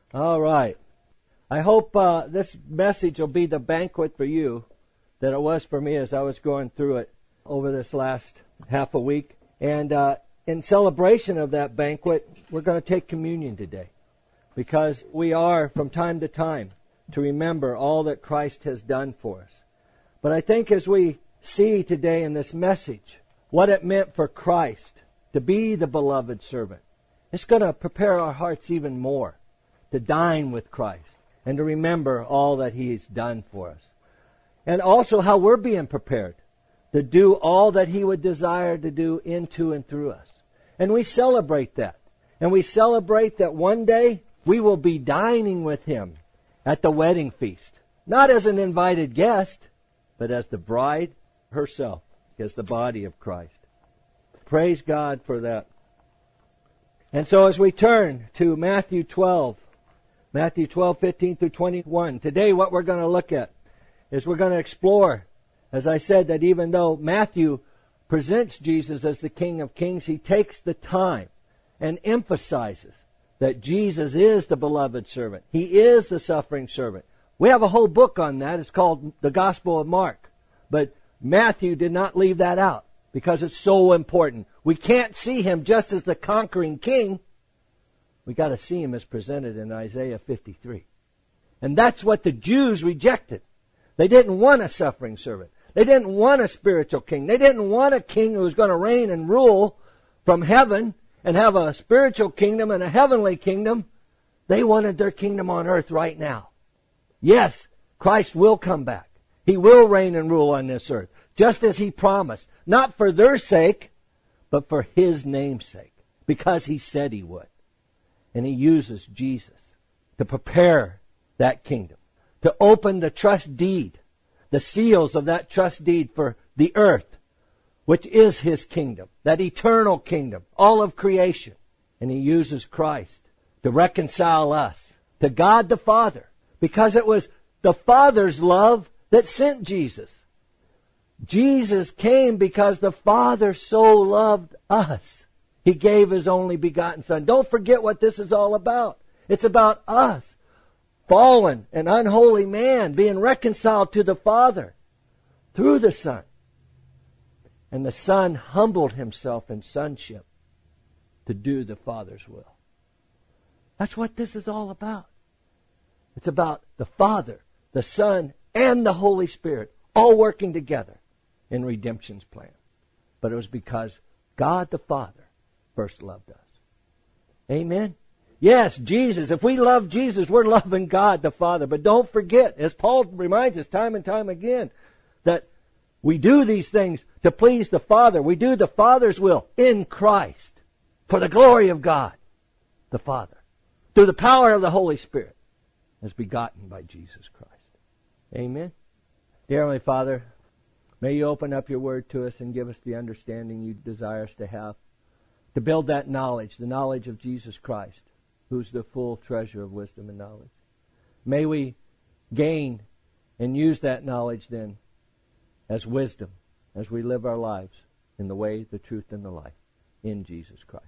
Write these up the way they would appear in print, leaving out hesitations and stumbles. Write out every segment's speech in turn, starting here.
All right. I hope this message will be the banquet for you that it was for me as I was going through it over this last half a week. And in celebration of that banquet, we're going to take communion today, because we are, from time to time, to remember all that Christ has done for us. But I think as we see today in this message what it meant for Christ to be the beloved servant, it's going to prepare our hearts even more to dine with Christ and to remember all that He's done for us. And also how we're being prepared to do all that He would desire to do into and through us. And we celebrate that. And we celebrate that one day we will be dining with Him at the wedding feast. Not as an invited guest, but as the bride herself, as the body of Christ. Praise God for that. And so as we turn to Matthew 12, 15 through 21, today what we're going to look at is we're going to explore, as I said, that even though Matthew presents Jesus as the King of Kings, he takes the time and emphasizes that Jesus is the beloved servant. He is the suffering servant. We have a whole book on that. It's called the Gospel of Mark. But Matthew did not leave that out because it's so important. We can't see Him just as the conquering king. We got to see Him as presented in Isaiah 53. And that's what the Jews rejected. They didn't want a suffering servant. They didn't want a spiritual king. They didn't want a king who was going to reign and rule from heaven and have a spiritual kingdom and a heavenly kingdom. They wanted their kingdom on earth right now. Yes, Christ will come back. He will reign and rule on this earth, just as He promised. Not for their sake, but for His name's sake, because He said He would. And He uses Jesus to prepare that kingdom, to open the trust deed, the seals of that trust deed for the earth, which is His kingdom, that eternal kingdom, all of creation. And He uses Christ to reconcile us to God the Father, because it was the Father's love that sent Jesus. Jesus came because the Father so loved us. He gave His only begotten Son. Don't forget what this is all about. It's about us, fallen and unholy man, being reconciled to the Father through the Son. And the Son humbled Himself in sonship to do the Father's will. That's what this is all about. It's about the Father, the Son, and the Holy Spirit all working together in redemption's plan. But it was because God the Father first loved us. Amen? Yes, Jesus. If we love Jesus, we're loving God the Father. But don't forget, as Paul reminds us time and time again, that we do these things to please the Father. We do the Father's will in Christ for the glory of God the Father, through the power of the Holy Spirit, as begotten by Jesus Christ. Amen? Dear Heavenly Father, may You open up Your Word to us and give us the understanding You desire us to have, to build that knowledge, the knowledge of Jesus Christ, who's the full treasure of wisdom and knowledge. May we gain and use that knowledge then as wisdom as we live our lives in the way, the truth, and the life in Jesus Christ.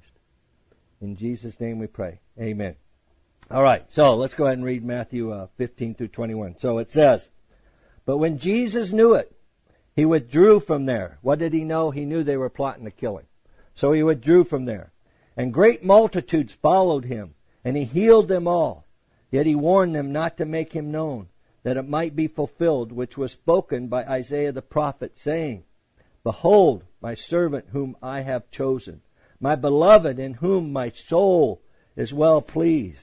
In Jesus' name we pray. Amen. All right, so let's go ahead and read Matthew 15 through 21. So it says, "But when Jesus knew it, He withdrew from there." What did He know? He knew they were plotting to kill Him. So He withdrew from there. "And great multitudes followed Him, and He healed them all. Yet He warned them not to make Him known, that it might be fulfilled, which was spoken by Isaiah the prophet, saying, Behold, my servant whom I have chosen, my beloved in whom my soul is well pleased.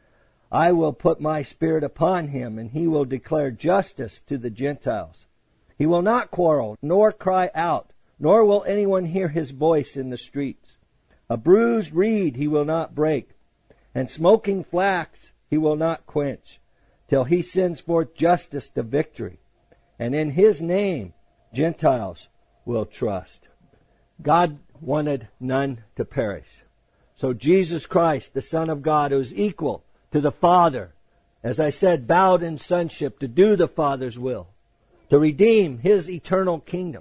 I will put my Spirit upon Him, and He will declare justice to the Gentiles. He will not quarrel, nor cry out, nor will anyone hear His voice in the streets. A bruised reed He will not break, and smoking flax He will not quench, till He sends forth justice to victory. And in His name Gentiles will trust." God wanted none to perish. So Jesus Christ, the Son of God, who is equal to the Father, as I said, bowed in sonship to do the Father's will, to redeem His eternal kingdom,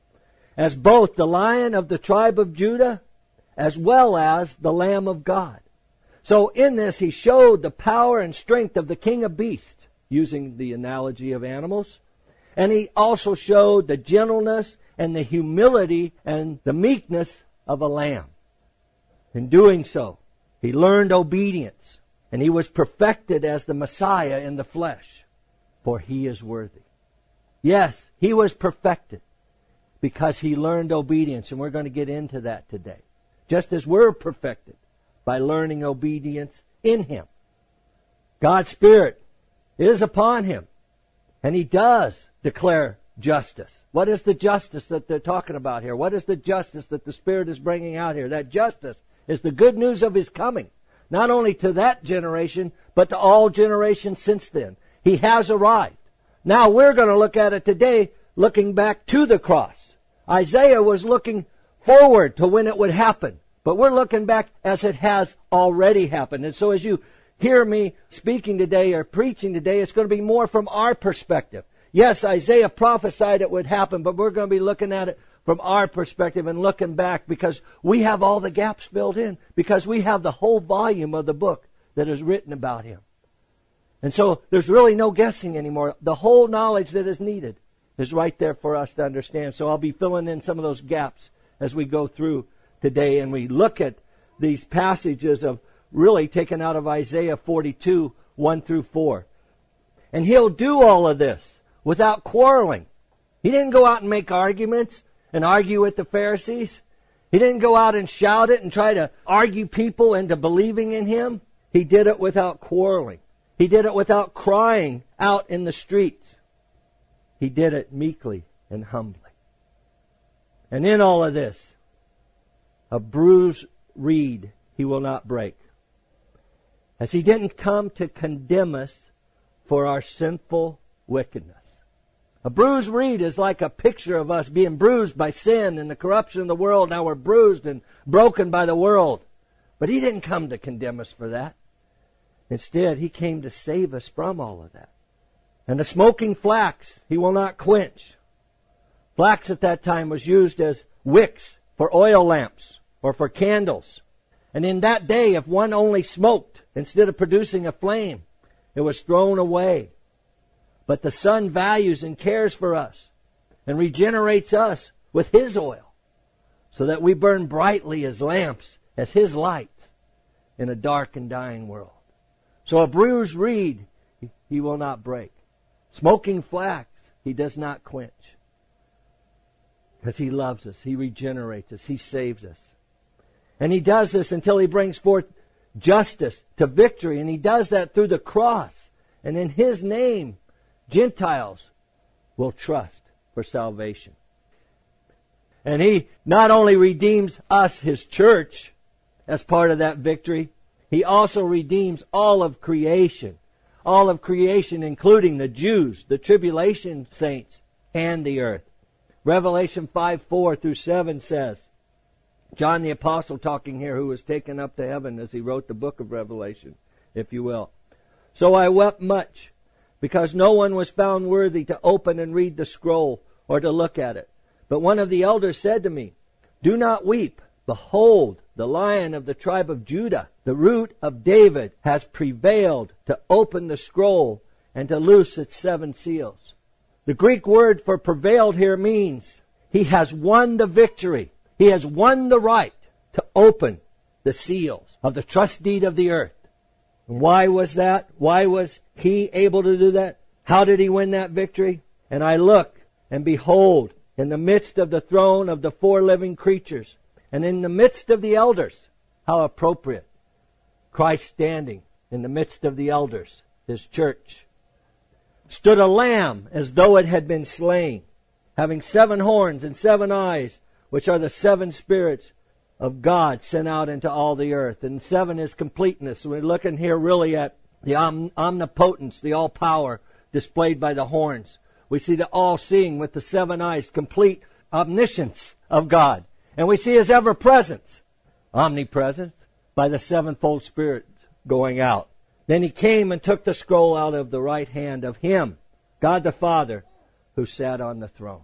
as both the Lion of the tribe of Judah as well as the Lamb of God. So in this, he showed the power and strength of the king of beasts, using the analogy of animals. And he also showed the gentleness and the humility and the meekness of a lamb. In doing so, he learned obedience, and he was perfected as the Messiah in the flesh, for he is worthy. Yes, he was perfected because he learned obedience, and we're going to get into that today. Just as we're perfected by learning obedience in him. God's Spirit is upon him, and he does declare justice. What is the justice that they're talking about here? What is the justice that the Spirit is bringing out here? That justice is the good news of his coming, not only to that generation, but to all generations since then. He has arrived. Now we're going to look at it today, looking back to the cross. Isaiah was looking forward to when it would happen, but we're looking back as it has already happened. And so as you hear me speaking today or preaching today, it's going to be more from our perspective. Yes, Isaiah prophesied it would happen, but we're going to be looking at it from our perspective and looking back because we have all the gaps filled in, because we have the whole volume of the book that is written about him. And so there's really no guessing anymore. The whole knowledge that is needed is right there for us to understand. So I'll be filling in some of those gaps as we go through today and we look at these passages of really taken out of Isaiah 42, 1 through 4. And he'll do all of this without quarreling. He didn't go out and make arguments and argue with the Pharisees. He didn't go out and shout it and try to argue people into believing in him. He did it without quarreling. He did it without crying out in the streets. He did it meekly and humbly. And in all of this, a bruised reed he will not break. As he didn't come to condemn us for our sinful wickedness. A bruised reed is like a picture of us being bruised by sin and the corruption of the world. Now we're bruised and broken by the world. But he didn't come to condemn us for that. Instead, he came to save us from all of that. And the smoking flax he will not quench. Flax at that time was used as wicks for oil lamps or for candles. And in that day, if one only smoked instead of producing a flame, it was thrown away. But the Son values and cares for us and regenerates us with his oil so that we burn brightly as lamps, as his lights in a dark and dying world. So a bruised reed he will not break. Smoking flax he does not quench. Because he loves us. He regenerates us. He saves us. And he does this until he brings forth justice to victory. And he does that through the cross. And in his name, Gentiles will trust for salvation. And he not only redeems us, his church, as part of that victory, he also redeems all of creation. All of creation, including the Jews, the tribulation saints, and the earth. Revelation 5:4 through 7 says, John the Apostle talking here, who was taken up to heaven as he wrote the book of Revelation, if you will. So I wept much, because no one was found worthy to open and read the scroll or to look at it. But one of the elders said to me, Do not weep. Behold, the Lion of the tribe of Judah, the root of David, has prevailed to open the scroll and to loose its 7 seals. The Greek word for prevailed here means he has won the victory. He has won the right to open the seals of the trust deed of the earth. And why was that? Why was he able to do that? How did he win that victory? And I look, and behold, in the midst of the throne of the 4 living creatures, and in the midst of the elders, how appropriate, Christ standing in the midst of the elders, his church, stood a lamb as though it had been slain, having 7 horns and 7 eyes, which are the 7 spirits of God sent out into all the earth. And 7 is completeness. So we're looking here really at the omnipotence, the all-power displayed by the horns. We see the all-seeing with the 7 eyes, complete omniscience of God. And we see his ever-presence, omnipresence, by the 7-fold Spirit going out. Then he came and took the scroll out of the right hand of him, God the Father, who sat on the throne.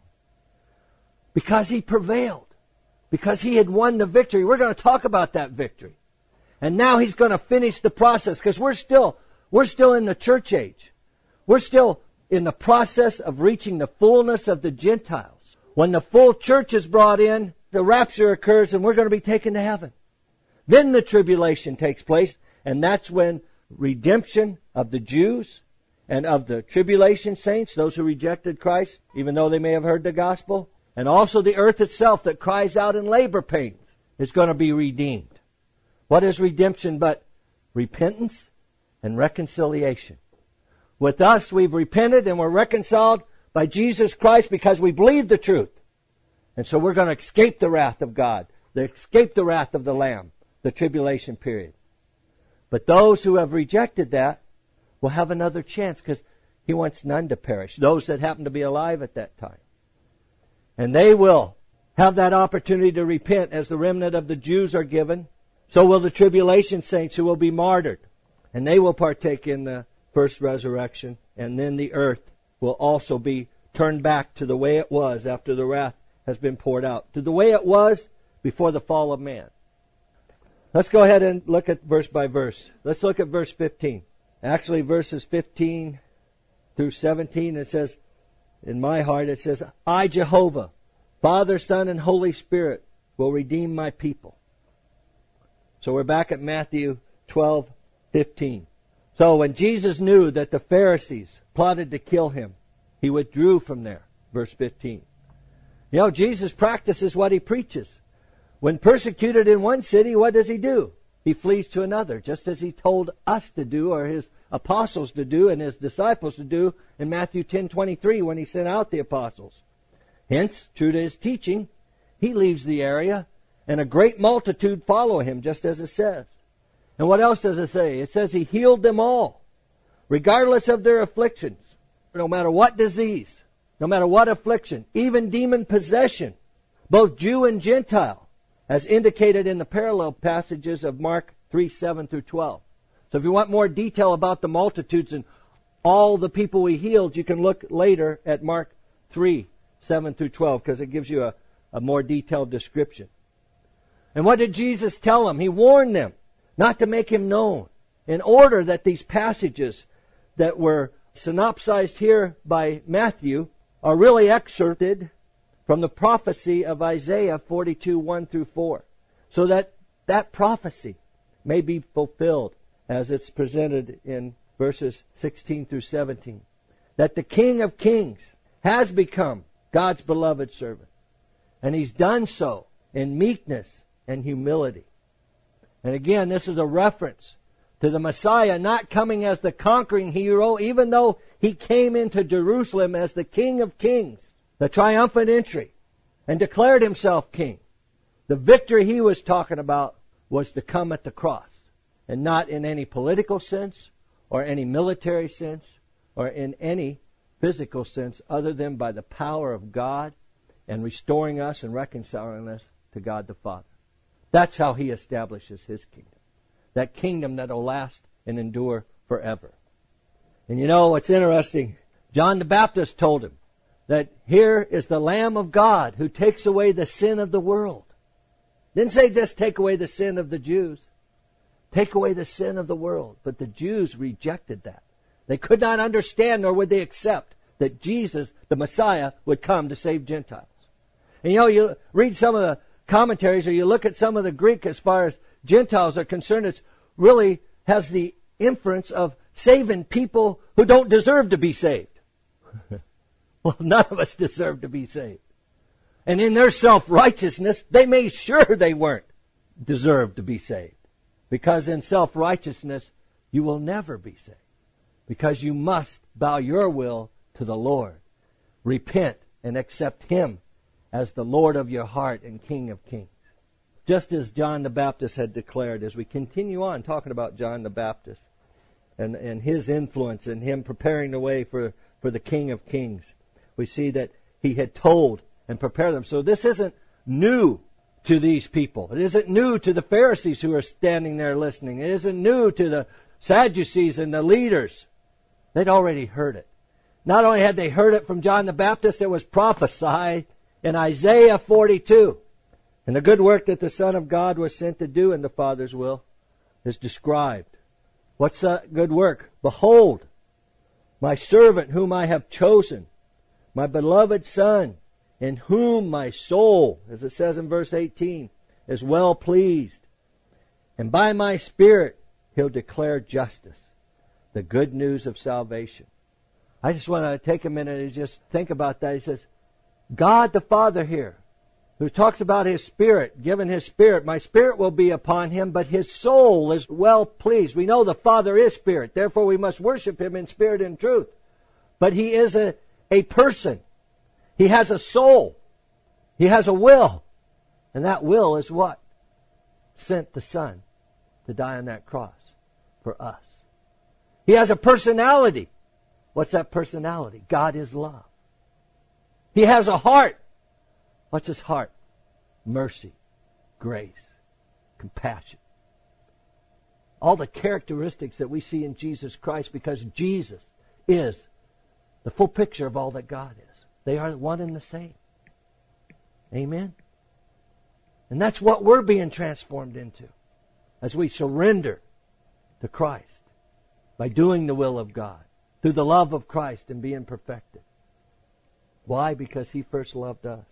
Because he prevailed. Because he had won the victory. We're going to talk about that victory. And now He's going to finish the process, because we're still in the church age. We're still in the process of reaching the fullness of the Gentiles. When the full church is brought in, the rapture occurs and we're going to be taken to heaven. Then the tribulation takes place, and that's when redemption of the Jews and of the tribulation saints, those who rejected Christ, even though they may have heard the gospel, and also the earth itself that cries out in labor pains, is going to be redeemed. What is redemption but repentance and reconciliation? With us, we've repented and we're reconciled by Jesus Christ because we believe the truth. And so we're going to escape the wrath of God, escape the wrath of the Lamb, the tribulation period. But those who have rejected that will have another chance, because He wants none to perish, those that happen to be alive at that time. And they will have that opportunity to repent as the remnant of the Jews are given. So will the tribulation saints who will be martyred. And they will partake in the first resurrection. And then the earth will also be turned back to the way it was after the wrath has been poured out, to the way it was before the fall of man. Let's go ahead and look at verse by verse. Let's look at verse 15. Actually, verses 15 through 17, it says, in my heart, it says, I, Jehovah, Father, Son, and Holy Spirit, will redeem my people. So we're back at Matthew 12:15. So when Jesus knew that the Pharisees plotted to kill Him, He withdrew from there. Verse 15. You know, Jesus practices what He preaches. When persecuted in one city, what does He do? He flees to another, just as He told us to do, or His apostles to do, and His disciples to do in Matthew 10:23 when He sent out the apostles. Hence, true to His teaching, He leaves the area, and a great multitude follow Him, just as it says. And what else does it say? It says He healed them all, regardless of their afflictions, no matter what disease, no matter what affliction, even demon possession, both Jew and Gentile, as indicated in the parallel passages of Mark 3:7 through 12. So if you want more detail about the multitudes and all the people He healed, you can look later at Mark 3:7 through 12, because it gives you a more detailed description. And what did Jesus tell them? He warned them not to make Him known, in order that these passages that were synopsized here by Matthew are really excerpted from the prophecy of Isaiah 42:1 through 4, so that that prophecy may be fulfilled as it's presented in verses 16 through 17. That the King of Kings has become God's beloved servant, and He's done so in meekness and humility. And again, this is a reference to the Messiah not coming as the conquering hero, even though He came into Jerusalem as the King of Kings, the triumphant entry, and declared Himself king. The victory He was talking about was to come at the cross, and not in any political sense or any military sense or in any physical sense, other than by the power of God and restoring us and reconciling us to God the Father. That's how He establishes His kingdom. That kingdom that will last and endure forever. And you know what's interesting? John the Baptist told Him that here is the Lamb of God who takes away the sin of the world. Didn't say just take away the sin of the Jews. Take away the sin of the world. But the Jews rejected that. They could not understand, nor would they accept, that Jesus, the Messiah, would come to save Gentiles. And you know, you read some of the commentaries, or you look at some of the Greek as far as Gentiles are concerned, it really has the inference of saving people who don't deserve to be saved. Well, none of us deserve to be saved. And in their self-righteousness, they made sure they weren't deserved to be saved. Because in self-righteousness, you will never be saved. Because you must bow your will to the Lord. Repent and accept Him as the Lord of your heart and King of Kings. Just as John the Baptist had declared, as we continue on talking about John the Baptist and his influence and him preparing the way for the King of Kings, we see that he had told and prepared them. So this isn't new to these people. It isn't new to the Pharisees who are standing there listening. It isn't new to the Sadducees and the leaders. They'd already heard it. Not only had they heard it from John the Baptist, it was prophesied in Isaiah 42. And the good work that the Son of God was sent to do in the Father's will is described. What's that good work? Behold, my servant whom I have chosen, my beloved Son, in whom my soul, as it says in verse 18, is well pleased. And by my Spirit He'll declare justice, the good news of salvation. I just want to take a minute and just think about that. He says, God the Father here, who talks about His Spirit, given His Spirit, my Spirit will be upon Him, but His soul is well pleased. We know the Father is Spirit, therefore we must worship Him in spirit and truth. But He is a person. He has a soul. He has a will. And that will is what? Sent the Son to die on that cross for us. He has a personality. What's that personality? God is love. He has a heart. What's His heart? Mercy, grace, compassion. All the characteristics that we see in Jesus Christ, because Jesus is the full picture of all that God is. They are one and the same. Amen? And that's what we're being transformed into as we surrender to Christ by doing the will of God through the love of Christ and being perfected. Why? Because He first loved us.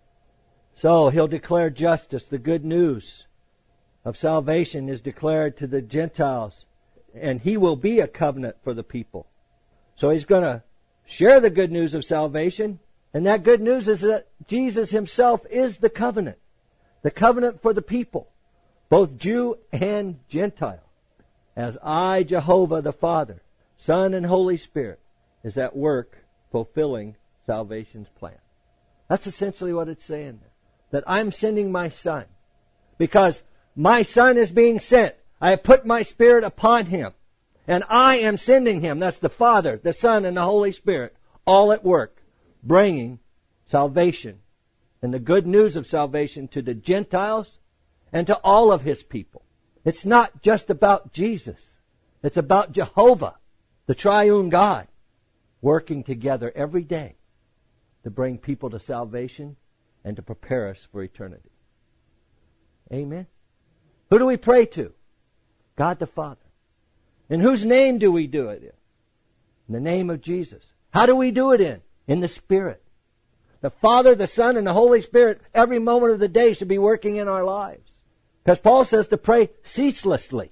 So He'll declare justice. The good news of salvation is declared to the Gentiles, and He will be a covenant for the people. So He's going to share the good news of salvation, and that good news is that Jesus Himself is the covenant for the people, both Jew and Gentile, as I, Jehovah the Father, Son, and Holy Spirit, is at work fulfilling salvation's plan. That's essentially what it's saying there. That I'm sending my Son. Because my Son is being sent. I have put my Spirit upon Him. And I am sending Him. That's the Father, the Son, and the Holy Spirit, all at work, bringing salvation and the good news of salvation to the Gentiles and to all of His people. It's not just about Jesus. It's about Jehovah, the triune God, working together every day to bring people to salvation and to prepare us for eternity. Amen? Who do we pray to? God the Father. In whose name do we do it in? In the name of Jesus. How do we do it in? In the Spirit. The Father, the Son, and the Holy Spirit every moment of the day should be working in our lives. Because Paul says to pray ceaselessly.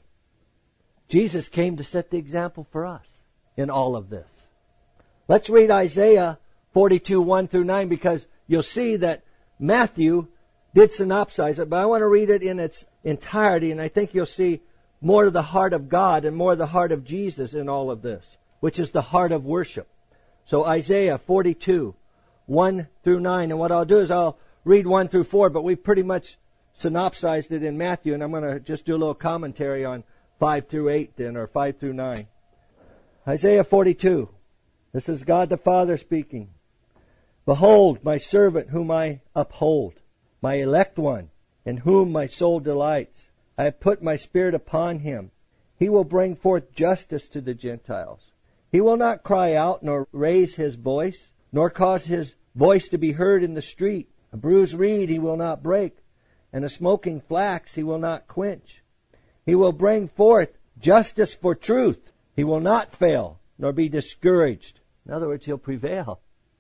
Jesus came to set the example for us in all of this. Let's read Isaiah 42, 1 through 9, because you'll see that Matthew did synopsize it, but I want to read it in its entirety, and I think you'll see more of the heart of God and more of the heart of Jesus in all of this, which is the heart of worship. So Isaiah 42, 1 through 9, and what I'll do is I'll read 1 through 4, but we've pretty much synopsized it in Matthew, and I'm going to just do a little commentary on 5 through 8 then, or 5 through 9. Isaiah 42. This is God the Father speaking. Behold, my servant whom I uphold, my elect one, in whom my soul delights. I have put my Spirit upon him. He will bring forth justice to the Gentiles. He will not cry out, nor raise his voice, nor cause his voice to be heard in the street. A bruised reed he will not break, and a smoking flax he will not quench. He will bring forth justice for truth. He will not fail, nor be discouraged. In other words, he'll prevail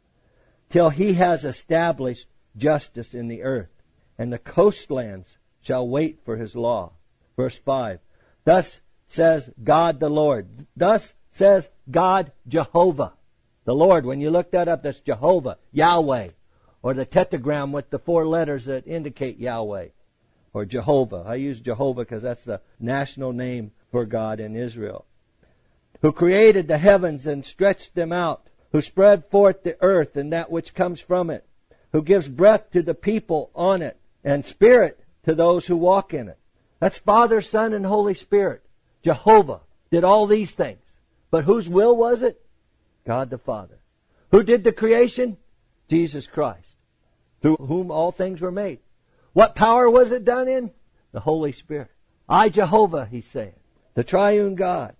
till he has established justice in the earth, and the coastlands shall wait for his law. Verse 5. Thus says God the Lord. Thus says God Jehovah. The Lord, when you look that up, that's Jehovah, Yahweh, or the tetragram with the 4 letters that indicate Yahweh, or Jehovah. I use Jehovah because that's the national name for God in Israel. Who created the heavens and stretched them out, who spread forth the earth and that which comes from it, who gives breath to the people on it, and spirit to those who walk in it. That's Father, Son, and Holy Spirit. Jehovah did all these things. But whose will was it? God the Father. Who did the creation? Jesus Christ, through whom all things were made. What power was it done in? The Holy Spirit. I, Jehovah, he's saying, the triune God.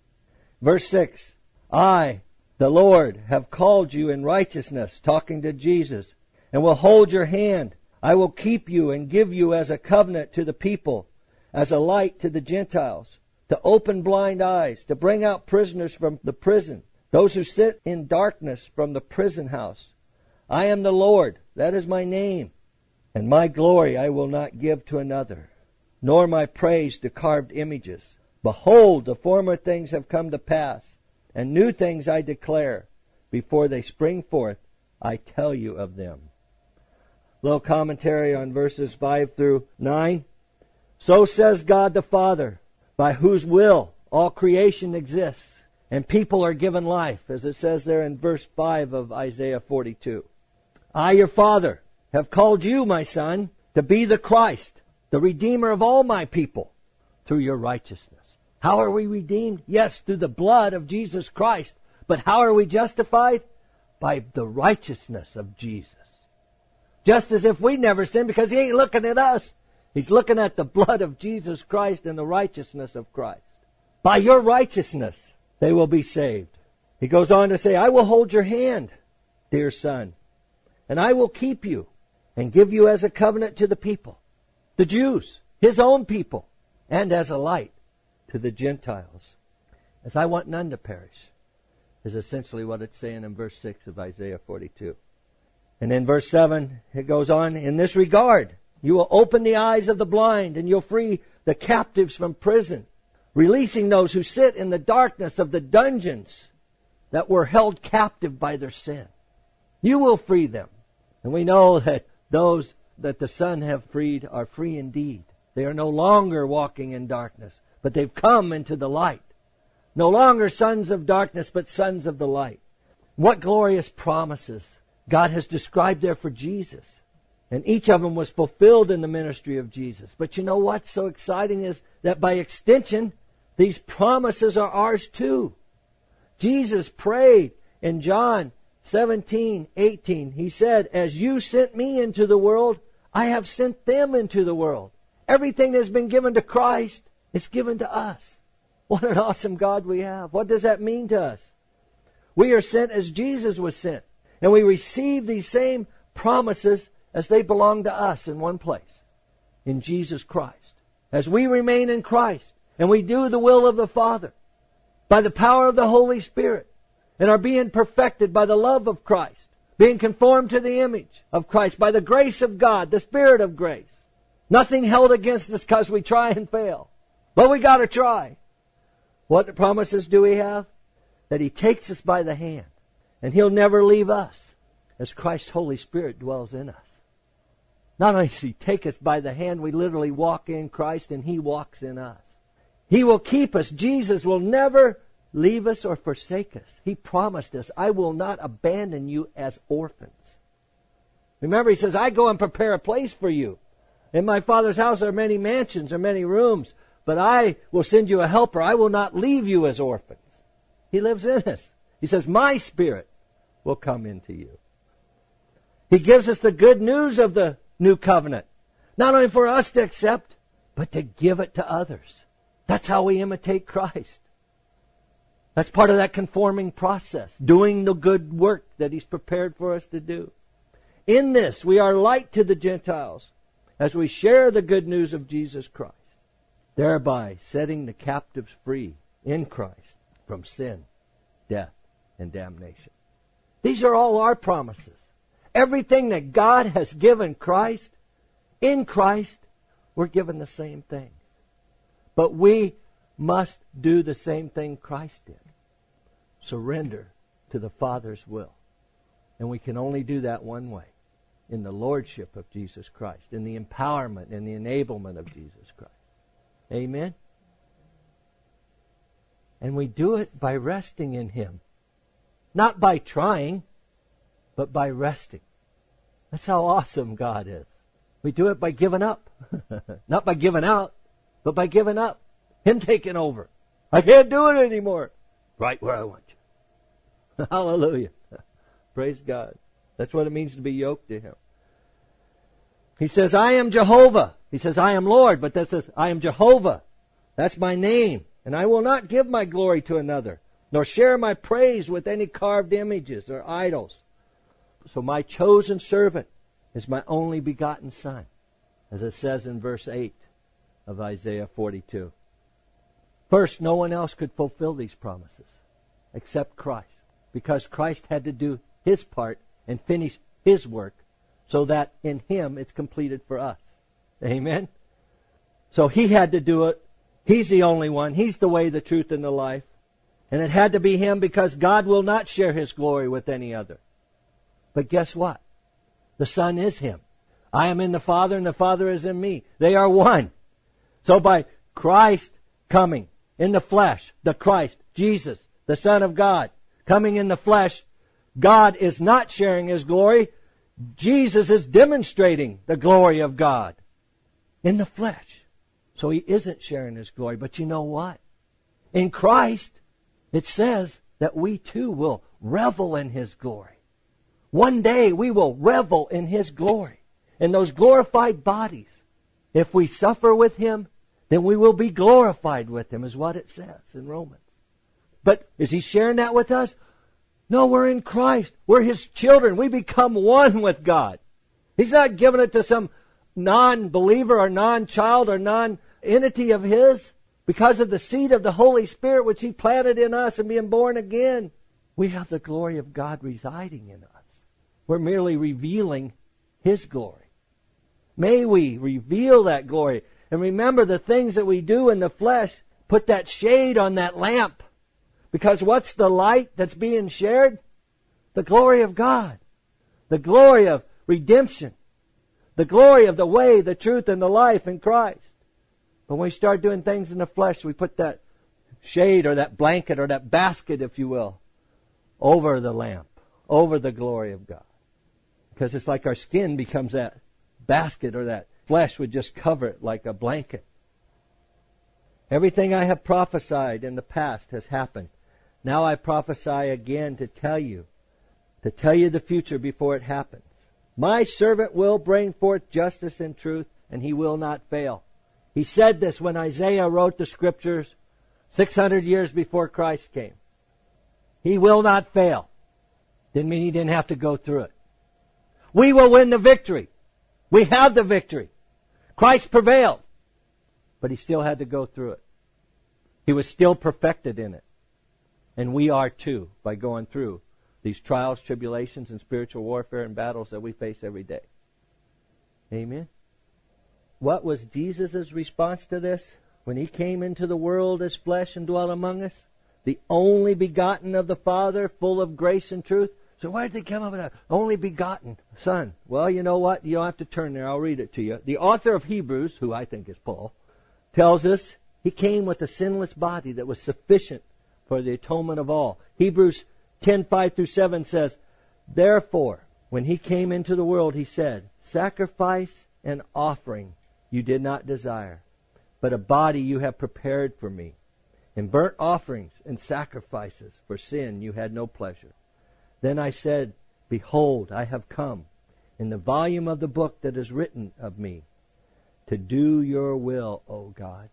Verse 6, I, the Lord, have called you in righteousness, talking to Jesus, and will hold your hand. I will keep you and give you as a covenant to the people, as a light to the Gentiles, to open blind eyes, to bring out prisoners from the prison, those who sit in darkness from the prison house. I am the Lord, that is my name, and my glory I will not give to another, nor my praise to carved images. Behold, the former things have come to pass, and new things I declare. Before they spring forth, I tell you of them. Little commentary on verses 5 through 9. So says God the Father, by whose will all creation exists, and people are given life, as it says there in verse 5 of Isaiah 42. I, your Father, have called you, my Son, to be the Christ, the Redeemer of all my people, through your righteousness. How are we redeemed? Yes, through the blood of Jesus Christ. But how are we justified? By the righteousness of Jesus. Just as if we never sinned, because He ain't looking at us. He's looking at the blood of Jesus Christ and the righteousness of Christ. By your righteousness, they will be saved. He goes on to say, I will hold your hand, dear son, and I will keep you and give you as a covenant to the people, the Jews, His own people, and as a light to the Gentiles. As I want none to perish, is essentially what it's saying in verse 6 of Isaiah 42. And in verse 7, it goes on, in this regard, you will open the eyes of the blind, and you'll free the captives from prison, releasing those who sit in the darkness of the dungeons that were held captive by their sin. You will free them. And we know that those that the Son have freed are free indeed. They are no longer walking in darkness, but they've come into the light. No longer sons of darkness, but sons of the light. What glorious promises God has described there for Jesus. And each of them was fulfilled in the ministry of Jesus. But you know what's so exciting is that by extension, these promises are ours too. Jesus prayed in John 17:18. He said, as you sent me into the world, I have sent them into the world. Everything that has been given to Christ is given to us. What an awesome God we have. What does that mean to us? We are sent as Jesus was sent. And we receive these same promises as they belong to us in one place, in Jesus Christ. As we remain in Christ and we do the will of the Father by the power of the Holy Spirit and are being perfected by the love of Christ, being conformed to the image of Christ by the grace of God, the Spirit of grace. Nothing held against us because we try and fail. But we got to try. What promises do we have? That He takes us by the hand and He'll never leave us as Christ's Holy Spirit dwells in us. Not only does He take us by the hand, we literally walk in Christ and He walks in us. He will keep us. Jesus will never leave us or forsake us. He promised us, I will not abandon you as orphans. Remember, He says, I go and prepare a place for you. In my Father's house are many mansions or many rooms, but I will send you a helper. I will not leave you as orphans. He lives in us. He says, my Spirit will come into you. He gives us the good news of the new covenant. Not only for us to accept, but to give it to others. That's how we imitate Christ. That's part of that conforming process. Doing the good work that He's prepared for us to do. In this, we are light to the Gentiles as we share the good news of Jesus Christ, thereby setting the captives free in Christ from sin, death, and damnation. These are all our promises. Everything that God has given Christ, in Christ, we're given the same things. But we must do the same thing Christ did. Surrender to the Father's will. And we can only do that one way. In the lordship of Jesus Christ. In the empowerment and the enablement of Jesus Christ. Amen? And we do it by resting in Him. Not by trying, but by resting. That's how awesome God is. We do it by giving up. Not by giving out, but by giving up. Him taking over. I can't do it anymore. Right where I want you. Hallelujah. Praise God. That's what it means to be yoked to Him. He says, I am Jehovah. He says, I am Lord, but that says, I am Jehovah. That's my name. And I will not give my glory to another, nor share my praise with any carved images or idols. So my chosen servant is my only begotten Son, as it says in verse 8 of Isaiah 42. First, no one else could fulfill these promises except Christ, because Christ had to do His part and finish His work so that in Him it's completed for us. Amen? So He had to do it. He's the only one. He's the way, the truth, and the life. And it had to be Him because God will not share His glory with any other. But guess what? The Son is Him. I am in the Father and the Father is in me. They are one. So by Christ coming in the flesh, the Christ, Jesus, the Son of God, coming in the flesh, God is not sharing His glory. Jesus is demonstrating the glory of God in the flesh. So He isn't sharing His glory. But you know what? In Christ, it says that we too will revel in His glory. One day we will revel in His glory, in those glorified bodies. If we suffer with Him, then we will be glorified with Him, is what it says in Romans. But is He sharing that with us? No, we're in Christ. We're His children. We become one with God. He's not giving it to some non-believer or non-child or non-entity of His. Because of the seed of the Holy Spirit which He planted in us and being born again, we have the glory of God residing in us. We're merely revealing His glory. May we reveal that glory. And remember, the things that we do in the flesh, put that shade on that lamp. Because what's the light that's being shared? The glory of God. The glory of redemption. The glory of the way, the truth, and the life in Christ. But when we start doing things in the flesh, we put that shade or that blanket or that basket, if you will, over the lamp, over the glory of God. Because it's like our skin becomes that basket, or that flesh would just cover it like a blanket. Everything I have prophesied in the past has happened. Now I prophesy again to tell you the future before it happens. My servant will bring forth justice and truth, and he will not fail. He said this when Isaiah wrote the Scriptures 600 years before Christ came. He will not fail. Didn't mean he didn't have to go through it. We will win the victory. We have the victory. Christ prevailed. But He still had to go through it. He was still perfected in it. And we are too, by going through these trials, tribulations, and spiritual warfare and battles that we face every day. Amen. What was Jesus' response to this? When He came into the world as flesh and dwelt among us? The only begotten of the Father, full of grace and truth. So why did they come up with that? Only begotten Son. Well, you know what? You don't have to turn there. I'll read it to you. The author of Hebrews, who I think is Paul, tells us He came with a sinless body that was sufficient for the atonement of all. Hebrews 10:5-7 says, Therefore, when He came into the world, He said, Sacrifice and offering you did not desire, but a body you have prepared for me. In burnt offerings and sacrifices for sin you had no pleasure. Then I said, Behold, I have come in the volume of the book that is written of me, to do your will, O God.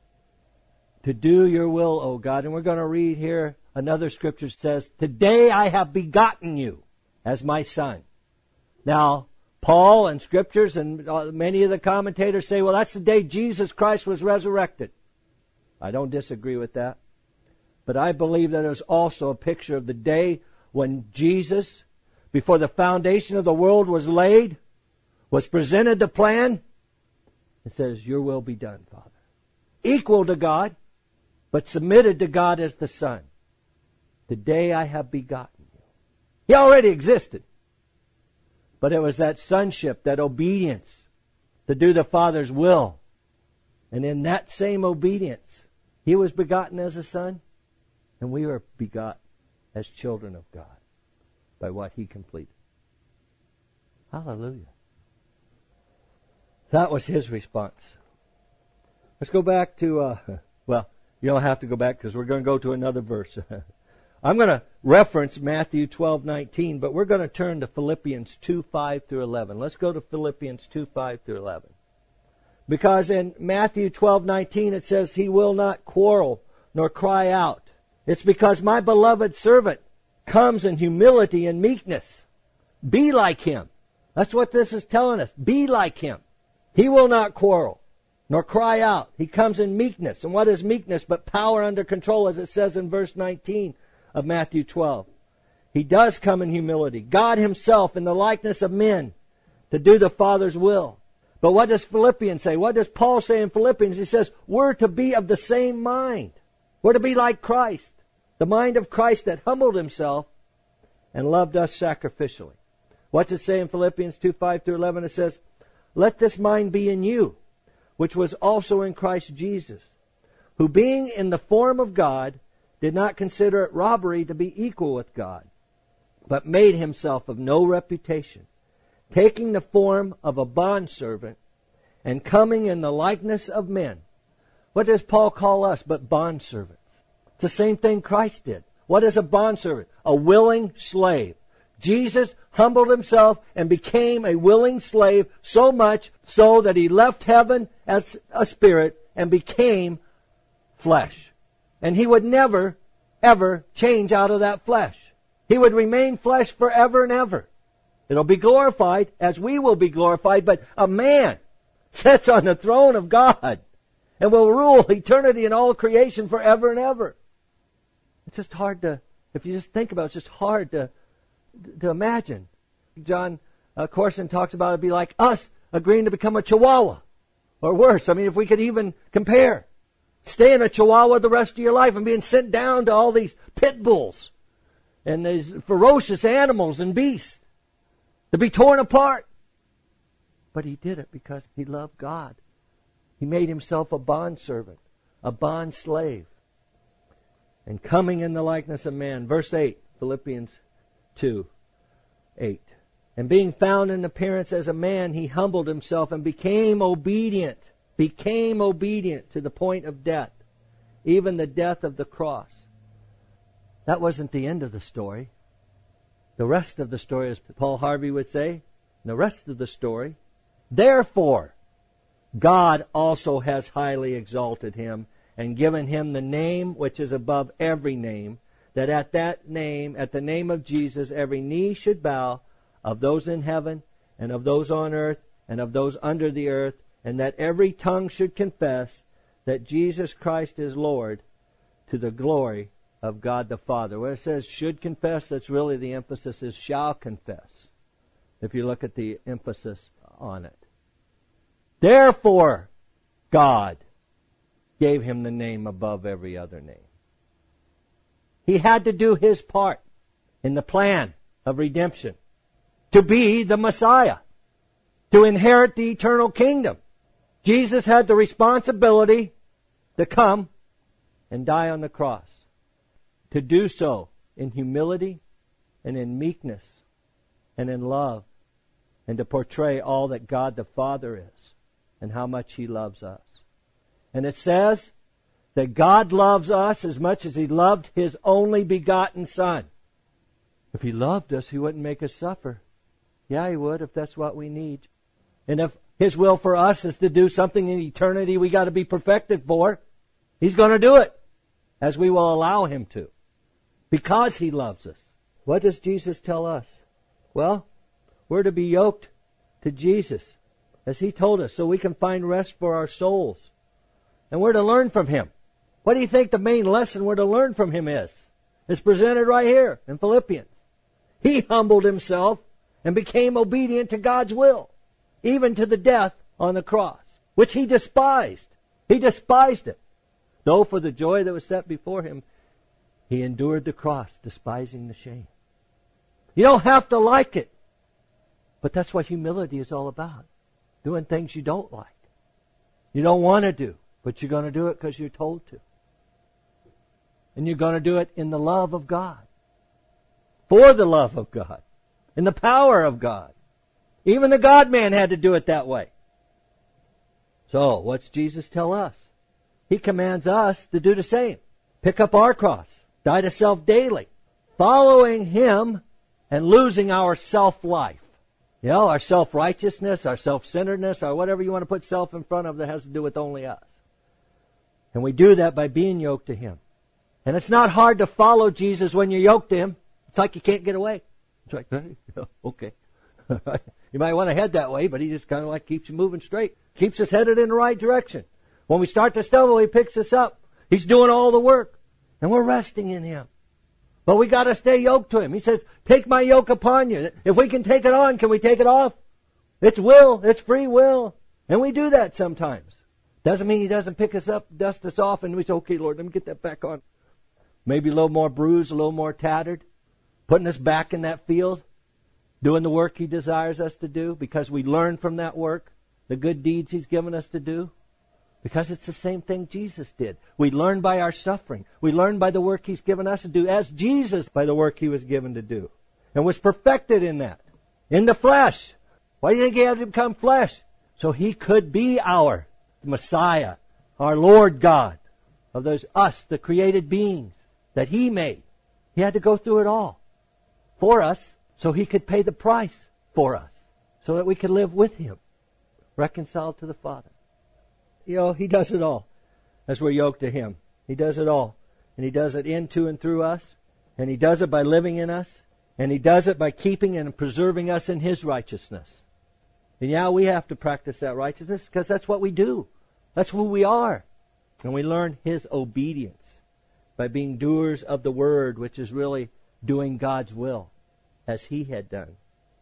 To do your will, O God. And we're going to read here another scripture that says, Today I have begotten you as my son. Now, Paul and scriptures and many of the commentators say, well, that's the day Jesus Christ was resurrected. I don't disagree with that. But I believe that there's also a picture of the day when Jesus, before the foundation of the world was laid, was presented the plan. It says, Your will be done, Father. Equal to God, but submitted to God as the Son. Today I have begotten you. He already existed. But it was that sonship, that obedience to do the Father's will. And in that same obedience, He was begotten as a son, and we were begotten as children of God by what He completed. Hallelujah. That was His response. Let's go back to, well, you don't have to go back because we're going to go to another verse. I'm going to reference Matthew 12:19, but we're going to turn to Philippians 2:5-11. Let's go to Philippians 2:5-11. Because in Matthew 12:19 it says, He will not quarrel nor cry out. It's because my beloved servant comes in humility and meekness. Be like Him. That's what this is telling us. Be like Him. He will not quarrel nor cry out. He comes in meekness. And what is meekness but power under control, as it says in verse 19 of Matthew 12. He does come in humility. God himself in the likeness of men to do the Father's will. But what does Philippians say? What does Paul say in Philippians? He says, we're to be of the same mind. We're to be like Christ. The mind of Christ that humbled himself and loved us sacrificially. What's it say in Philippians 2:5-11? It says, let this mind be in you, which was also in Christ Jesus, who being in the form of God, did not consider it robbery to be equal with God, but made himself of no reputation, taking the form of a bondservant, and coming in the likeness of men. What does Paul call us but bondservants? It's the same thing Christ did. What is a bondservant? A willing slave. Jesus humbled himself and became a willing slave, so much so that he left heaven as a spirit and became flesh. And he would never, ever change out of that flesh. He would remain flesh forever and ever. It'll be glorified as we will be glorified, but a man sits on the throne of God and will rule eternity and all creation forever and ever. It's just hard to, if you just think about it, it's just hard to imagine. John Corson talks about it'd be like us agreeing to become a Chihuahua, or worse. I mean, if we could even compare. Staying a Chihuahua the rest of your life and being sent down to all these pit bulls and these ferocious animals and beasts to be torn apart. But he did it because he loved God. He made himself a bondservant, a bond slave. And coming in the likeness of man. Verse 8, Philippians 2:8. And being found in appearance as a man, he humbled himself and became obedient to the point of death, even the death of the cross. That wasn't the end of the story. The rest of the story, as Paul Harvey would say, the rest of the story, therefore, God also has highly exalted him and given him the name which is above every name, that at that name, at the name of Jesus, every knee should bow, of those in heaven and of those on earth and of those under the earth, and that every tongue should confess that Jesus Christ is Lord, to the glory of God the Father. Where it says should confess, that's really the emphasis is shall confess, if you look at the emphasis on it. Therefore, God gave him the name above every other name. He had to do his part in the plan of redemption, to be the Messiah, to inherit the eternal kingdom. Jesus had the responsibility to come and die on the cross, to do so in humility and in meekness and in love, and to portray all that God the Father is and how much he loves us. And it says that God loves us as much as he loved his only begotten Son. If he loved us, he wouldn't make us suffer. Yeah, he would, if that's what we need. And if his will for us is to do something in eternity we got to be perfected for, he's going to do it, as we will allow him to, because he loves us. What does Jesus tell us? Well, we're to be yoked to Jesus, as he told us, so we can find rest for our souls. And we're to learn from him. What do you think the main lesson we're to learn from him is? It's presented right here in Philippians. He humbled himself and became obedient to God's will, even to the death on the cross, which he despised. He despised it. Though for the joy that was set before him, he endured the cross, despising the shame. You don't have to like it, but that's what humility is all about. Doing things you don't like. You don't want to do, but you're going to do it because you're told to. And you're going to do it in the love of God. For the love of God. In the power of God. Even the God-man had to do it that way. So, what's Jesus tell us? He commands us to do the same. Pick up our cross. Die to self daily. Following him and losing our self-life. You know, our self-righteousness, our self-centeredness, or whatever you want to put self in front of that has to do with only us. And we do that by being yoked to him. And it's not hard to follow Jesus when you're yoked to him. It's like you can't get away. It's like, okay. You might want to head that way, but He just kind of like keeps you moving straight. Keeps us headed in the right direction. When we start to stumble, He picks us up. He's doing all the work. And we're resting in Him. But we got to stay yoked to Him. He says, take my yoke upon you. If we can take it on, can we take it off? It's will. It's free will. And we do that sometimes. Doesn't mean He doesn't pick us up, dust us off, and we say, okay, Lord, let me get that back on. Maybe a little more bruised, a little more tattered. Putting us back in that field. Doing the work He desires us to do. Because we learn from that work. The good deeds He's given us to do. Because it's the same thing Jesus did. We learn by our suffering. We learn by the work He's given us to do. As Jesus by the work He was given to do. And was perfected in that. In the flesh. Why do you think He had to become flesh? So He could be our Messiah. Our Lord God. Of those us, the created beings that He made. He had to go through it all. For us. So He could pay the price for us. So that we could live with Him. Reconciled to the Father. You know, He does it all as we're yoked to Him. He does it all. And He does it in, to, and through us. And He does it by living in us. And He does it by keeping and preserving us in His righteousness. And yeah, we have to practice that righteousness because that's what we do. That's who we are. And we learn His obedience by being doers of the Word, which is really doing God's will as He had done.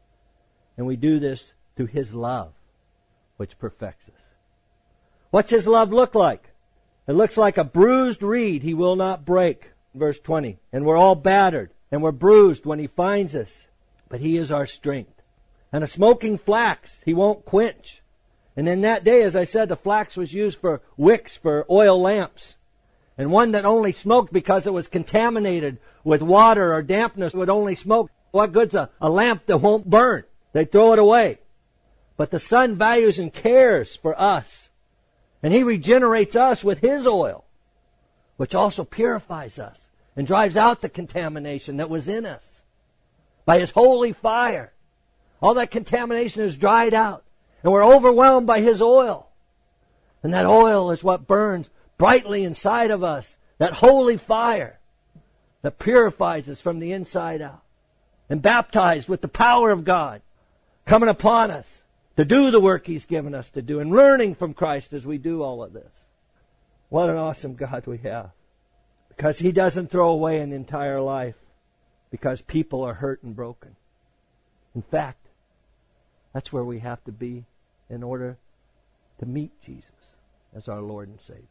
And we do this through His love, which perfects us. What's His love look like? It looks like a bruised reed He will not break. Verse 20. And we're all battered and we're bruised when He finds us. But He is our strength. And a smoking flax He won't quench. And in that day, as I said, the flax was used for wicks, for oil lamps. And one that only smoked because it was contaminated with water or dampness would only smoke. What good's a lamp that won't burn? They throw it away. But the Son values and cares for us. And He regenerates us with His oil, which also purifies us and drives out the contamination that was in us. By His holy fire, all that contamination is dried out. And we're overwhelmed by His oil. And that oil is what burns brightly inside of us. That holy fire that purifies us from the inside out. And baptized with the power of God coming upon us. To do the work He's given us to do. And learning from Christ as we do all of this. What an awesome God we have. Because He doesn't throw away an entire life. Because people are hurt and broken. In fact, that's where we have to be in order to meet Jesus as our Lord and Savior.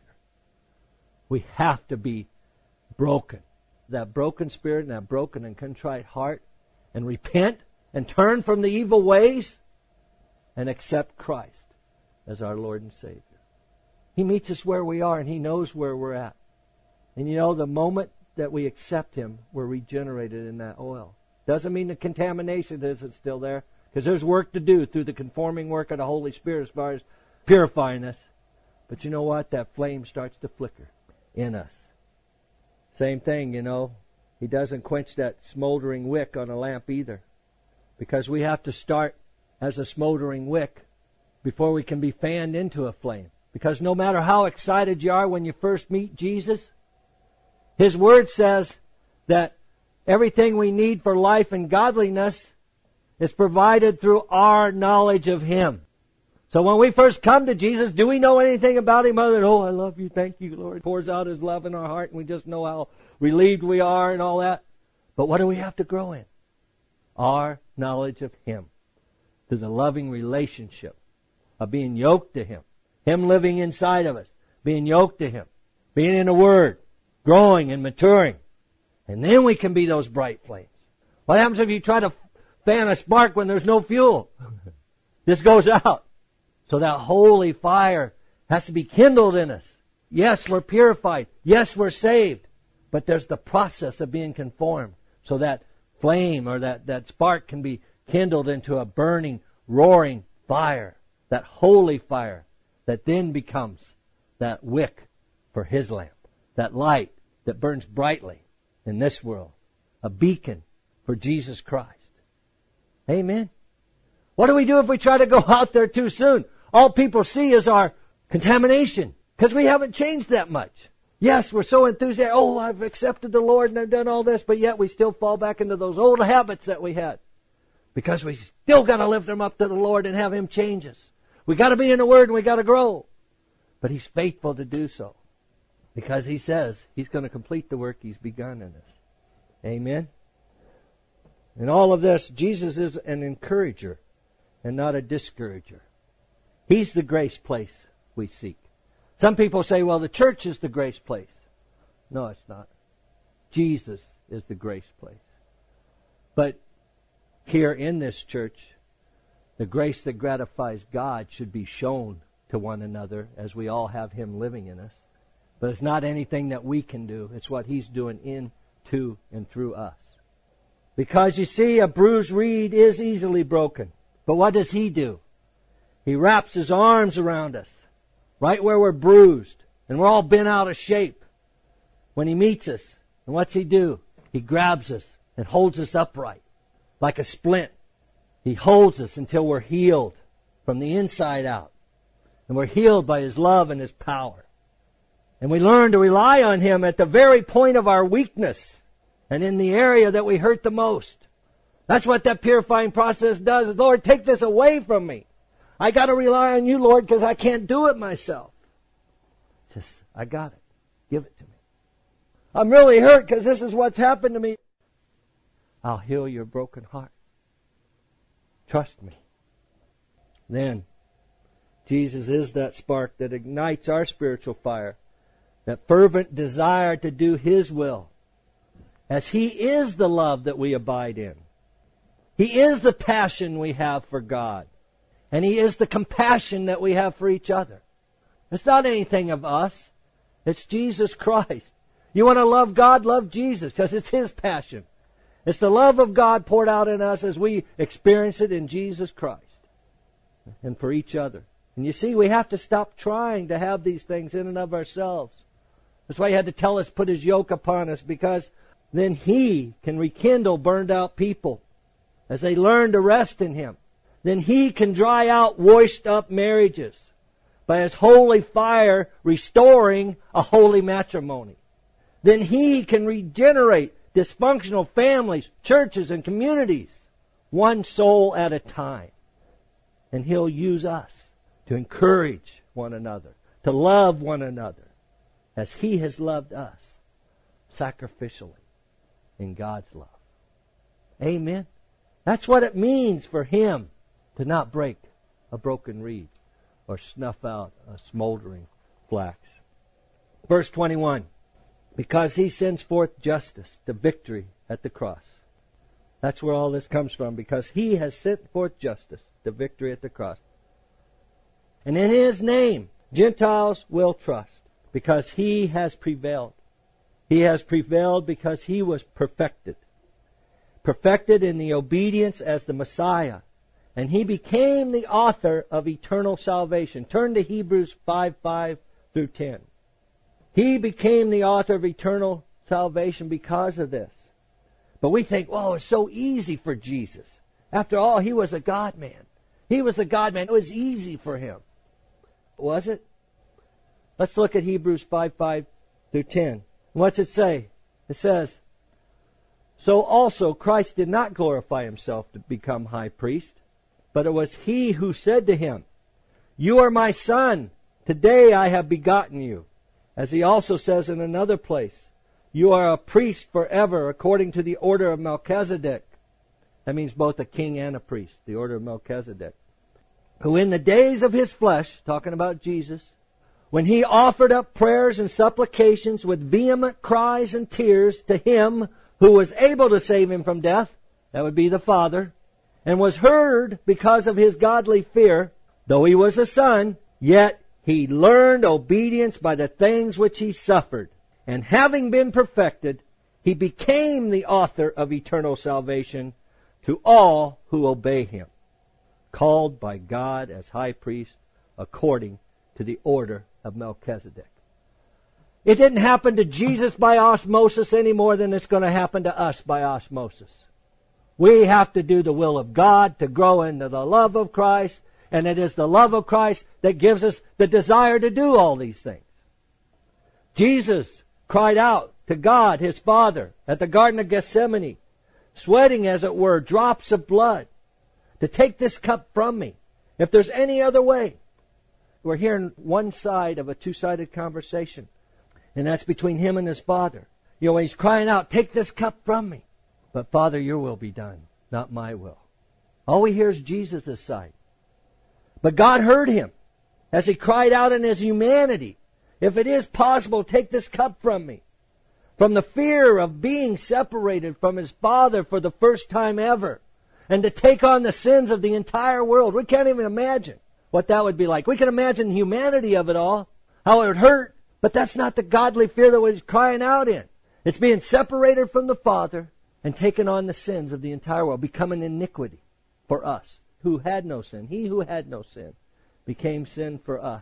We have to be broken. That broken spirit and that broken and contrite heart. And repent and turn from the evil ways. And accept Christ as our Lord and Savior. He meets us where we are and He knows where we're at. And you know, the moment that we accept Him, we're regenerated in that oil. Doesn't mean the contamination isn't still there. Because there's work to do through the conforming work of the Holy Spirit as far as purifying us. But you know what? That flame starts to flicker in us. Same thing, you know. He doesn't quench that smoldering wick on a lamp either. Because we have to start as a smoldering wick before we can be fanned into a flame. Because no matter how excited you are when you first meet Jesus, His Word says that everything we need for life and godliness is provided through our knowledge of Him. So when we first come to Jesus, do we know anything about Him other than, oh, I love you, thank you, Lord. He pours out His love in our heart and we just know how relieved we are and all that. But what do we have to grow in? Our knowledge of Him. To the loving relationship of being yoked to Him. Him living inside of us. Being yoked to Him. Being in the Word. Growing and maturing. And then we can be those bright flames. What happens if you try to fan a spark when there's no fuel? This goes out. So that holy fire has to be kindled in us. Yes, we're purified. Yes, we're saved. But there's the process of being conformed. So that flame or that spark can be kindled into a burning, roaring fire. That holy fire that then becomes that wick for His lamp. That light that burns brightly in this world. A beacon for Jesus Christ. Amen. What do we do if we try to go out there too soon? All people see is our contamination. Because we haven't changed that much. Yes, we're so enthusiastic. Oh, I've accepted the Lord and I've done all this. But yet we still fall back into those old habits that we had. Because we still got to lift them up to the Lord and have Him change us. We got to be in the Word and we got to grow. But He's faithful to do so. Because He says He's going to complete the work He's begun in us. Amen? In all of this, Jesus is an encourager and not a discourager. He's the grace place we seek. Some people say, well, the church is the grace place. No, it's not. Jesus is the grace place. But here in this church, the grace that gratifies God should be shown to one another as we all have Him living in us. But it's not anything that we can do. It's what He's doing in, to, and through us. Because you see, a bruised reed is easily broken. But what does He do? He wraps His arms around us, right where we're bruised, and we're all bent out of shape. When He meets us, and what's He do? He grabs us and holds us upright, like a splint. He holds us until we're healed from the inside out. And we're healed by His love and His power. And we learn to rely on Him at the very point of our weakness and in the area that we hurt the most. That's what that purifying process does. Lord, take this away from me. I got to rely on You, Lord, because I can't do it myself. Just, I got it. Give it to me. I'm really hurt because this is what's happened to me. I'll heal your broken heart. Trust me. Then, Jesus is that spark that ignites our spiritual fire, that fervent desire to do His will, as He is the love that we abide in. He is the passion we have for God, and He is the compassion that we have for each other. It's not anything of us. It's Jesus Christ. You want to love God? Love Jesus, because it's His passion. It's the love of God poured out in us as we experience it in Jesus Christ and for each other. And you see, we have to stop trying to have these things in and of ourselves. That's why He had to tell us, put His yoke upon us, because then He can rekindle burned out people as they learn to rest in Him. Then He can dry out washed up marriages by His holy fire restoring a holy matrimony. Then He can regenerate dysfunctional families, churches, and communities, one soul at a time. And He'll use us to encourage one another, to love one another, as He has loved us sacrificially in God's love. Amen. That's what it means for Him to not break a broken reed or snuff out a smoldering flax. Verse 21. Because He sends forth justice to victory at the cross. That's where all this comes from, because He has sent forth justice to victory at the cross. And in His name, Gentiles will trust, because He has prevailed. He has prevailed because He was perfected. Perfected in the obedience as the Messiah. And He became the author of eternal salvation. Turn to Hebrews 5:5 through 10. He became the author of eternal salvation because of this. But we think, oh, it's so easy for Jesus. After all, He was a God-man. He was the God-man. It was easy for Him. Was it? Let's look at Hebrews 5:5 through 10. What's it say? It says, so also Christ did not glorify Himself to become high priest, but it was He who said to Him, you are my Son. Today I have begotten you. As He also says in another place, you are a priest forever according to the order of Melchizedek. That means both a king and a priest, the order of Melchizedek. Who in the days of His flesh, talking about Jesus, when He offered up prayers and supplications with vehement cries and tears to Him who was able to save Him from death, that would be the Father, and was heard because of His godly fear, though He was a Son, yet He learned obedience by the things which He suffered. And having been perfected, He became the author of eternal salvation to all who obey Him, called by God as high priest according to the order of Melchizedek. It didn't happen to Jesus by osmosis any more than it's going to happen to us by osmosis. We have to do the will of God to grow into the love of Christ, and it is the love of Christ that gives us the desire to do all these things. Jesus cried out to God, His Father, at the Garden of Gethsemane, sweating, as it were, drops of blood, to take this cup from me. If there's any other way. We're hearing one side of a two-sided conversation. And that's between him and his Father. You know, he's crying out, take this cup from me. But Father, your will be done, not my will. All we hear is Jesus' side. But God heard him as he cried out in his humanity, if it is possible, take this cup from me. From the fear of being separated from his Father for the first time ever. And to take on the sins of the entire world. We can't even imagine what that would be like. We can imagine the humanity of it all, how it would hurt. But that's not the godly fear that he's crying out in. It's being separated from the Father and taking on the sins of the entire world, becoming iniquity for us who had no sin. He who had no sin became sin for us.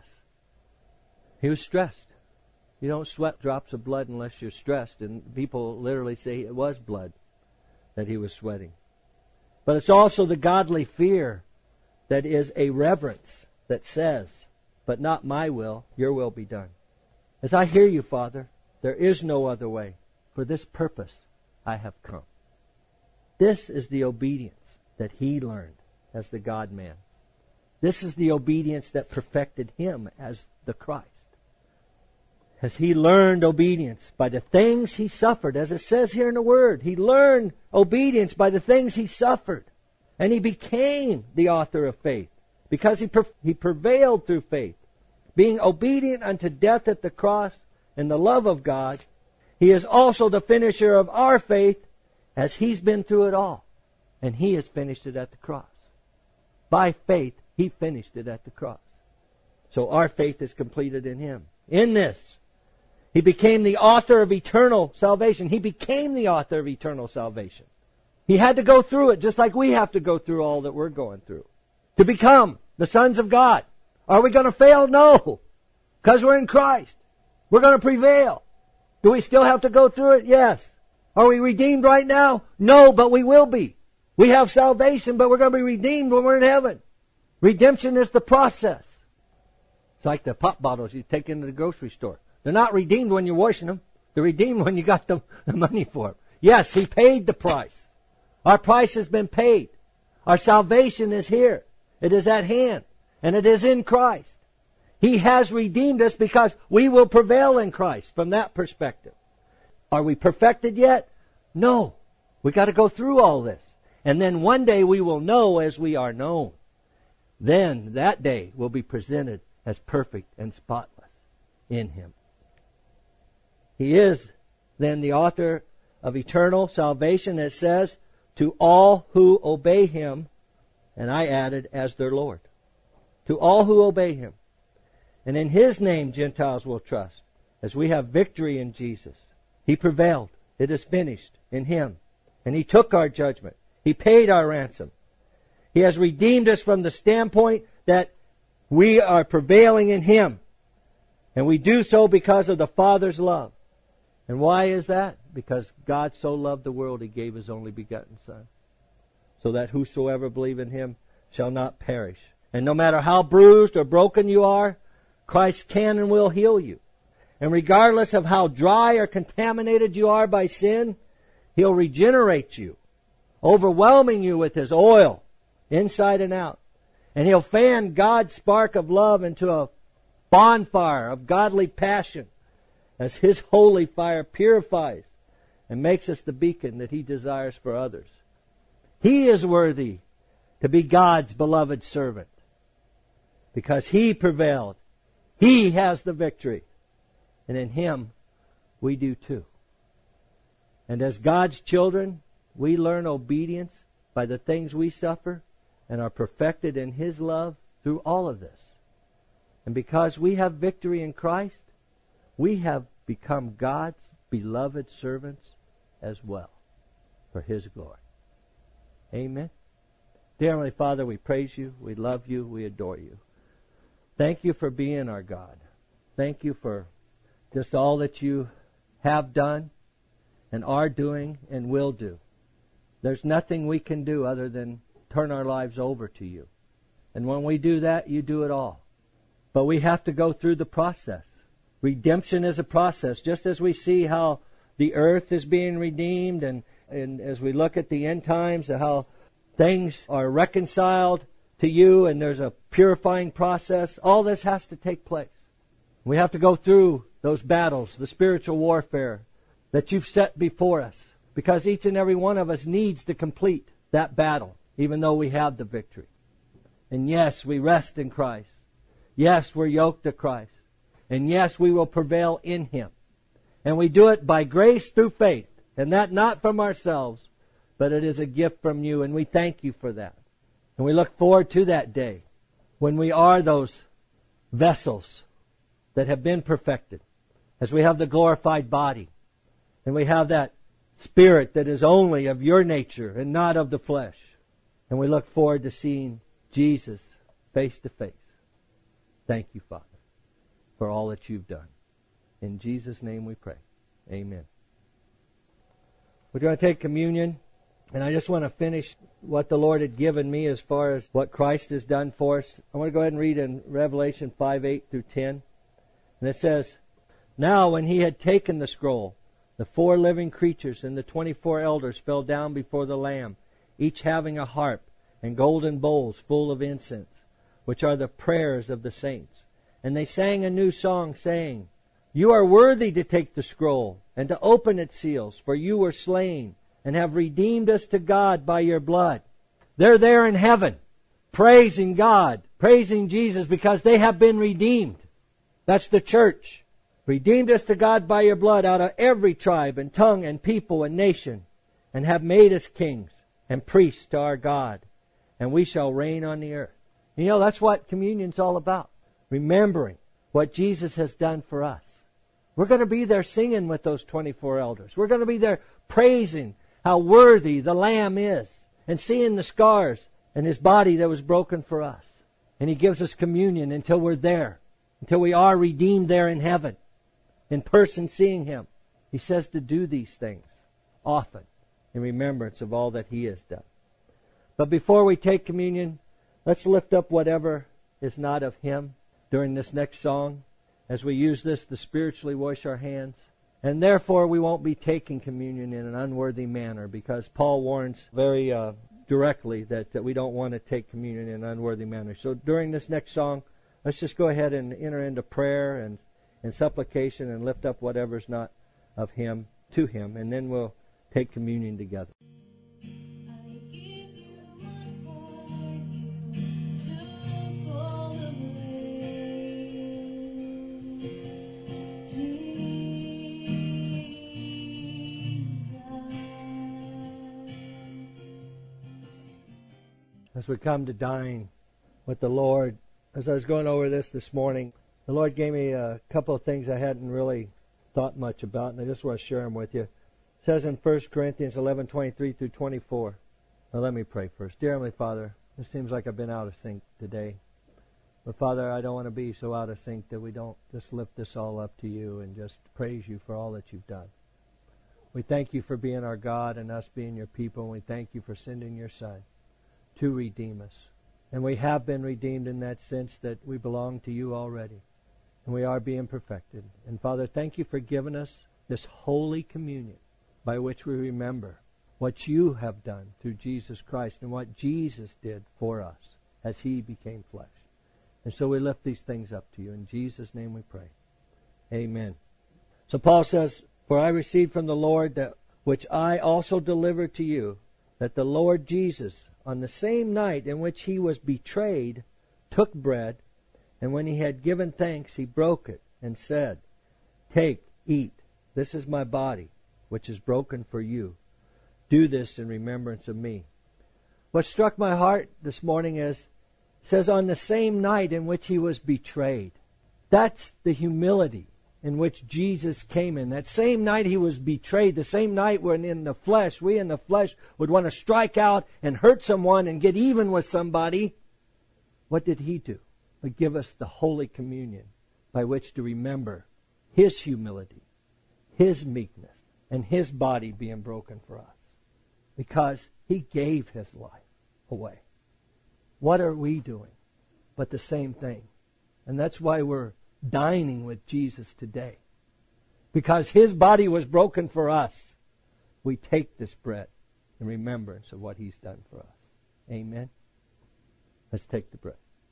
He was stressed. You don't sweat drops of blood unless you're stressed. And people literally say it was blood that he was sweating. But it's also the godly fear that is a reverence that says, but not my will, your will be done. As I hear you, Father, there is no other way. For this purpose I have come. This is the obedience that he learned as the God-man. This is the obedience that perfected him as the Christ. As he learned obedience by the things he suffered, as it says here in the Word, he learned obedience by the things he suffered. And he became the author of faith because he prevailed through faith. Being obedient unto death at the cross in the love of God, he is also the finisher of our faith as he's been through it all. And he has finished it at the cross. By faith, he finished it at the cross. So our faith is completed in him. In this, he became the author of eternal salvation. He became the author of eternal salvation. He had to go through it just like we have to go through all that we're going through. To become the sons of God. Are we going to fail? No. Because we're in Christ. We're going to prevail. Do we still have to go through it? Yes. Are we redeemed right now? No, but we will be. We have salvation, but we're going to be redeemed when we're in heaven. Redemption is the process. It's like the pop bottles you take into the grocery store. They're not redeemed when you're washing them. They're redeemed when you got the money for them. Yes, he paid the price. Our price has been paid. Our salvation is here. It is at hand. And it is in Christ. He has redeemed us because we will prevail in Christ from that perspective. Are we perfected yet? No. We got to go through all this. And then one day we will know as we are known. Then that day will be presented as perfect and spotless in him. He is then the author of eternal salvation, it says, to all who obey him, and I added, as their Lord. To all who obey him. And in his name Gentiles will trust, as we have victory in Jesus. He prevailed. It is finished in him. And he took our judgment. He paid our ransom. He has redeemed us from the standpoint that we are prevailing in him. And we do so because of the Father's love. And why is that? Because God so loved the world, he gave his only begotten Son. So that whosoever believe in him shall not perish. And no matter how bruised or broken you are, Christ can and will heal you. And regardless of how dry or contaminated you are by sin, he'll regenerate you, overwhelming you with his oil, inside and out. And he'll fan God's spark of love into a bonfire of godly passion as his holy fire purifies and makes us the beacon that he desires for others. He is worthy to be God's beloved servant because he prevailed. He has the victory. And in him, we do too. And as God's children, we learn obedience by the things we suffer and are perfected in his love through all of this. And because we have victory in Christ, we have become God's beloved servants as well for his glory. Amen. Dear Heavenly Father, we praise you, we love you, we adore you. Thank you for being our God. Thank you for just all that you have done and are doing and will do. There's nothing we can do other than turn our lives over to you. And when we do that, you do it all. But we have to go through the process. Redemption is a process. Just as we see how the earth is being redeemed and as we look at the end times, how things are reconciled to you and there's a purifying process, all this has to take place. We have to go through those battles, the spiritual warfare that you've set before us, because each and every one of us needs to complete that battle, even though we have the victory. And yes, we rest in Christ. Yes, we're yoked to Christ. And yes, we will prevail in Him. And we do it by grace through faith, and that not from ourselves, but it is a gift from you, and we thank you for that. And we look forward to that day when we are those vessels that have been perfected, as we have the glorified body, and we have that spirit that is only of your nature and not of the flesh. And we look forward to seeing Jesus face to face. Thank you, Father, for all that you've done. In Jesus' name we pray. Amen. We're going to take communion, and I just want to finish what the Lord had given me as far as what Christ has done for us. I want to go ahead and read in Revelation 5:8-10. And it says, "Now when He had taken the scroll, the 4 living creatures and the 24 elders fell down before the Lamb, each having a harp and golden bowls full of incense, which are the prayers of the saints. And they sang a new song, saying, 'You are worthy to take the scroll and to open its seals, for you were slain and have redeemed us to God by your blood.'" They're there in heaven, praising God, praising Jesus, because they have been redeemed. That's the church. "Redeemed us to God by your blood out of every tribe and tongue and people and nation, and have made us kings and priests to our God, and we shall reign on the earth." You know, that's what communion's all about. Remembering what Jesus has done for us. We're going to be there singing with those 24 elders. We're going to be there praising how worthy the Lamb is, and seeing the scars and His body that was broken for us. And He gives us communion until we're there, until we are redeemed there in heaven, in person seeing Him. He says to do these things often in remembrance of all that He has done. But before we take communion, let's lift up whatever is not of Him during this next song, as we use this to spiritually wash our hands. And therefore we won't be taking communion in an unworthy manner, because Paul warns very directly that we don't want to take communion in an unworthy manner. So during this next song, let's just go ahead and enter into prayer and supplication and lift up whatever's not of Him to Him, and then we'll take communion together. As we come to dine with the Lord, as I was going over this morning, the Lord gave me a couple of things I hadn't really thought much about, and I just want to share them with you. It says in 1 Corinthians 11:23-24. Now let me pray first. Dear Heavenly Father, it seems like I've been out of sync today. But Father, I don't want to be so out of sync that we don't just lift this all up to you and just praise you for all that you've done. We thank you for being our God and us being your people, and we thank you for sending your Son to redeem us. And we have been redeemed in that sense that we belong to you already. And we are being perfected. And Father, thank you for giving us this holy communion by which we remember what you have done through Jesus Christ and what Jesus did for us as He became flesh. And so we lift these things up to you. In Jesus' name we pray. Amen. So Paul says, "For I received from the Lord that which I also delivered to you, that the Lord Jesus, on the same night in which He was betrayed, took bread, and when He had given thanks, He broke it and said, 'Take, eat. This is my body, which is broken for you. Do this in remembrance of me.'" What struck my heart this morning is, it says, on the same night in which He was betrayed. That's the humility in which Jesus came in. That same night He was betrayed, the same night when in the flesh, we in the flesh would want to strike out and hurt someone and get even with somebody. What did He do? But give us the Holy Communion by which to remember His humility, His meekness, and His body being broken for us. Because He gave His life away. What are we doing but the same thing? And that's why we're dining with Jesus today. Because His body was broken for us, we take this bread in remembrance of what He's done for us. Amen. Let's take the bread.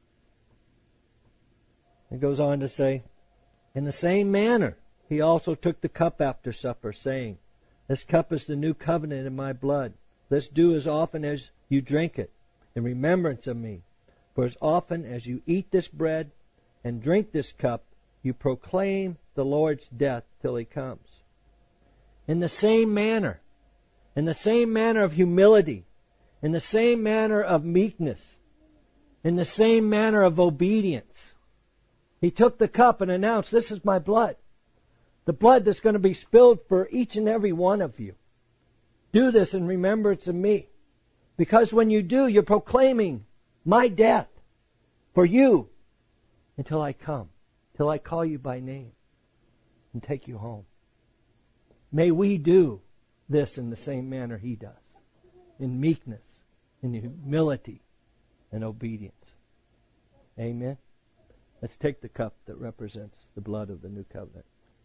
It goes on to say, in the same manner, he also took the cup after supper, saying, this cup is the new covenant in my blood. This do as often as you drink it, in remembrance of me. For as often as you eat this bread and drink this cup, you proclaim the Lord's death till he comes. In the same manner of humility, in the same manner of meekness, in the same manner of obedience, he took the cup and announced, this is my blood. The blood that's going to be spilled for each and every one of you. Do this in remembrance of me. Because when you do, you're proclaiming my death for you until I come, till I call you by name and take you home. May we do this in the same manner he does, in meekness, in humility, and obedience. Amen. Let's take the cup that represents the blood of the new covenant.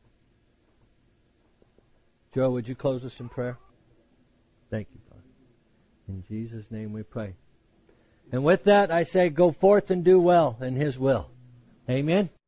Joe, would you close us in prayer? Thank you, Father. In Jesus' name we pray. And with that, I say, go forth and do well in his will. Amen.